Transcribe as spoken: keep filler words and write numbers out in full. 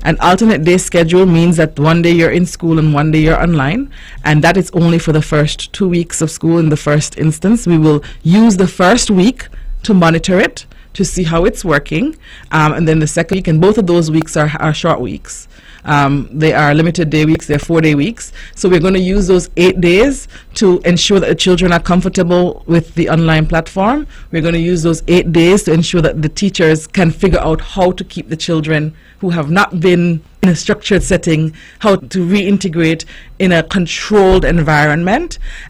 An alternate day schedule means that one day you're in school and one day you're online, and that is only for the first two weeks of school. In the first instance, we will use the first week to monitor it, to see how it's working, um, and then the second week, and both of those weeks are, are short weeks. Um, they are limited day weeks, they're four day weeks. So we're going to use those eight days to ensure that the children are comfortable with the online platform. We're going to use those eight days to ensure that the teachers can figure out how to keep the children who have not been in a structured setting, how to reintegrate in a controlled environment.